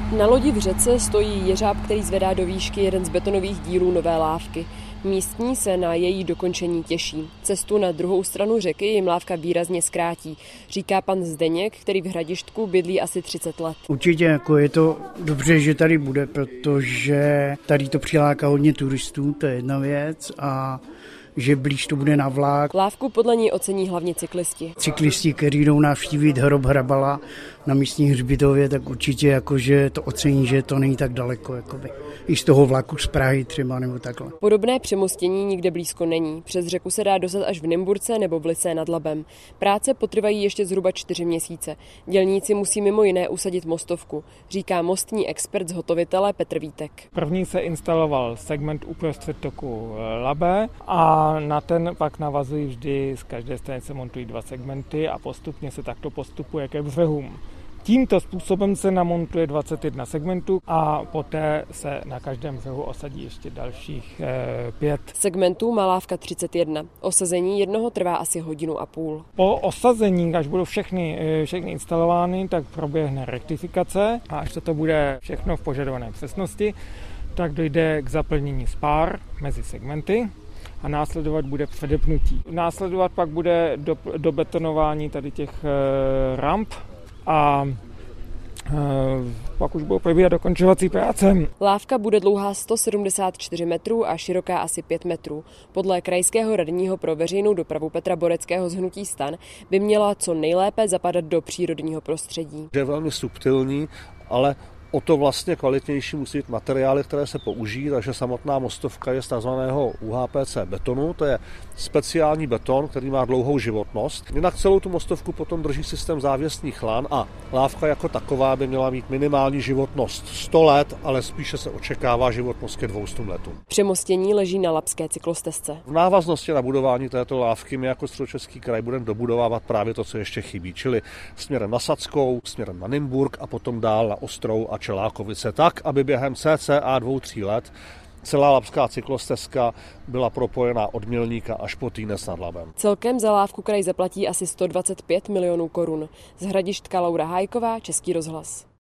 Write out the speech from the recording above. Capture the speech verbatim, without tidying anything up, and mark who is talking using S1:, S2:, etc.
S1: Na lodi v řece stojí jeřáb, který zvedá do výšky jeden z betonových dílů nové lávky. Místní se na její dokončení těší. Cestu na druhou stranu řeky jim lávka výrazně zkrátí, říká pan Zdeněk, který v Hradištku bydlí asi třicet let.
S2: Určitě jako je to dobře, že tady bude, protože tady to přiláká hodně turistů, to je jedna věc, a že blíž to bude na vlák.
S1: Lávku podle ní ocení hlavně cyklisti.
S2: Cyklisti, kteří jdou navštívit hrob Hrabala na místní hřbitově, tak určitě jakože to ocení, že to není tak daleko, jakoby. I z toho vlaku z Prahy třeba nebo takhle.
S1: Podobné přemostění nikde blízko není. Přes řeku se dá dostat až v Nymburce nebo v Lysé nad Labem. Práce potrvají ještě zhruba čtyři měsíce. Dělníci musí mimo jiné usadit mostovku, říká mostní expert zhotovitele Petr Vítek.
S3: První se instaloval segment uprostřed toku Labe a na ten pak navazují vždy, z každé strany se montují dva segmenty a postupně se takto postupuje ke břehům. Tímto způsobem se namontuje dvacet jedna segmentů a poté se na každém břehu osadí ještě dalších e, pět.
S1: Segmentů má lávka třicet jedna. Osazení jednoho trvá asi hodinu a půl.
S3: Po osazení, až budou všechny, všechny instalovány, tak proběhne rektifikace a až to bude všechno v požadované přesnosti, tak dojde k zaplnění spár mezi segmenty a následovat bude předepnutí. Následovat pak bude do, dobetonování tady těch e, ramp a e, pak už budou probíhat dokončovací práce.
S1: Lávka bude dlouhá sto sedmdesát čtyři metrů a široká asi pět metrů. Podle krajského radního pro veřejnou dopravu Petra Boreckého z hnutí STAN by měla co nejlépe zapadat do přírodního prostředí.
S4: Je velmi subtilní, ale o to vlastně kvalitnější musí být materiály, které se použijí, takže samotná mostovka je z takzvaného U H P C betonu, to je speciální beton, který má dlouhou životnost. Jinak celou tu mostovku potom drží systém závěsných lan a lávka jako taková by měla mít minimální životnost sto let, ale spíše se očekává životnost ke dvěma stům letům.
S1: Přemostění leží na labské cyklostezce.
S4: V návaznosti na budování této lávky my jako Středočeský kraj budeme dobudovávat právě to, co ještě chybí, čili směrem na Sadskou, směrem na Nymburk a potom dál na Ostrou a Čelákovice, tak, aby během cca dvou, tří let celá labská cyklostezka byla propojená od Mělníka až po Týnec nad Labem.
S1: Celkem za lávku kraj zaplatí asi sto dvacet pět milionů korun. Z Hradištka Laura Hájková, Český rozhlas.